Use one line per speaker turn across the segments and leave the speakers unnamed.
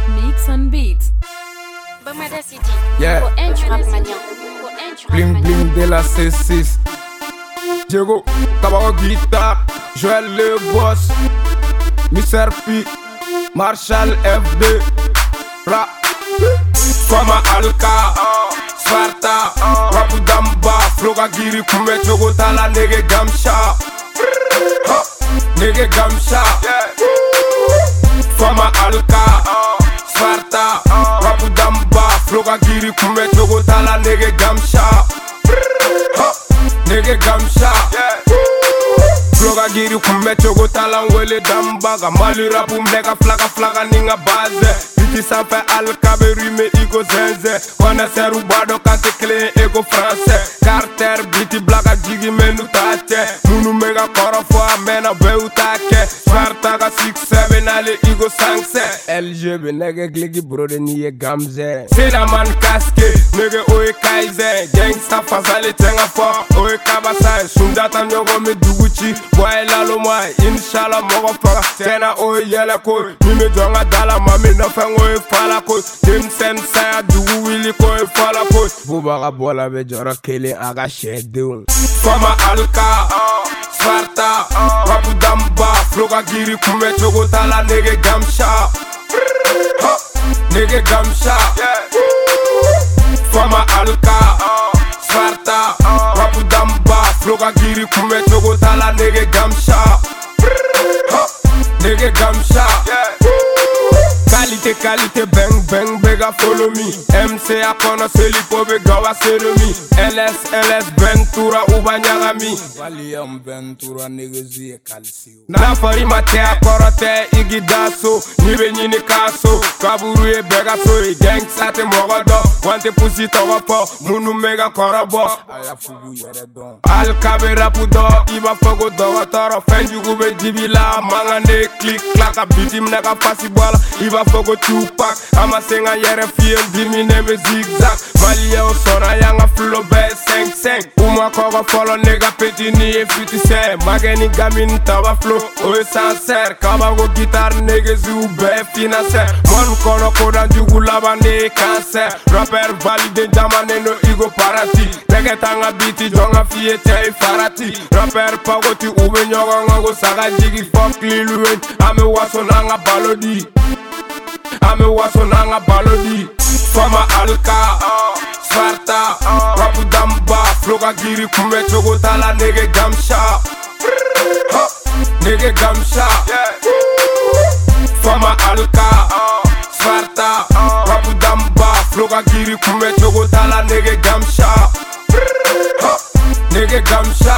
Mix and Beats.
Bamada City.
Yeah.
Pour un du rap mania.
Bling bling de la C6. Diego, Tabaco guitare. Joël le boss. Mr. P. Marshall FD. Ra. Fama Alka. Sparta. Rapu Damba. Floga Giri Kume Chogo Tala Nege Gamsha. Nege Gamsha. Fama Alka. Sparta. Rapu Damba. Floga Giri Kume Chogo Tala Nege Gamsha. Nege Gamsha. Floga Giri Kume Chogo Tala Wele Damba. Mali rapu mlega flaga ninga base. Biti sanfɛ alikabe rime iko zenze. Connaisseur bado kante clé ego français. Carter biti blaga jigi menu tache. Munu mega kɔrɔ fɔ a mɛnna bɛɛ ta kɛ. Sparta ka 6-7 ale ego 5-7. LGB nege gligi brode ni ye gamze. Sedaman kaske nege oye kaizen. Gangsta fasale tenga fɔ oye kabasai. Sundata ɲɔgɔn mi duguci. Boye lalo moi inshallah mɔgɔ faga. Tɛna oye yɛlɛ ko. Min bɛ jɔn ka dala ma min nɔfɛ oye fala ko. Denmisɛn saya dugu wili ko ye fala ko. Bubaga bɔla bɛ jɔrɔ kelen a ka sɛdenw. Fama Alka. Sparta. Rapu Damba. Floga Giri Kume Chogo Tala Nege Gamsha. Nege Gamsha. Fama Alka. Sparta. Rapu Damba. Floga Giri Kume Chogo Tala Nege Gamsha. Nege Gamsha. Qualité, bang, bega follow me. MC a kono selipo be gawa seremi. LS, Ventura, uba nyagami. Valium Ventura, negezi e kalsio. Na fari mate a korote, igi daso. Nibe nyini kaso, kaburu e bega so. Gang sate mogodo, wante pusi togo po. Munu mega korobo. Aya fugu yere don. Alkabe rapu do, iba fogo do toro. Fenjugu be jibila, mangane click klaka. Bitim nega fasi bola, iba fogo Tupac, ama senga yere fie dimi neme zigzag. Mali o sora yanga flow be 5-5. Uma koga follow nega peti ni e 50 Mageni gamin tawa flow oe sincere. Kabago guitar nege zu be financier. Mon kono koda jugu labande cancer. Rapper valide jamane no igo parati. Nege tanga biti jonga fie chai farati. Rapper pagoti ube nyoga ngango saga jigi fuck liluwen. Ame waso nanga balodi. Ame waso nanga balodi. Fama Alka. Sparta. Rapu Damba. Floga Giri Kume Chogo Tala Nege Gamsha. Nege Gamsha. Fama Alka. Sparta. Rapu Damba. Floga Giri Kume Chogo Tala Nege Gamsha. Nege Gamsha.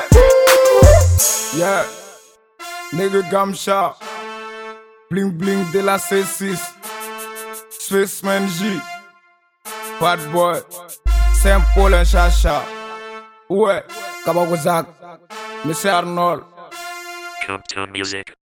Yeah. Nege Gamsha. Bling bling de la C6. Spaceman J. Bad boy. Saint Paul et Chacha. Ouais. Kabako Zak. Monsieur Arnold.
Compton Music.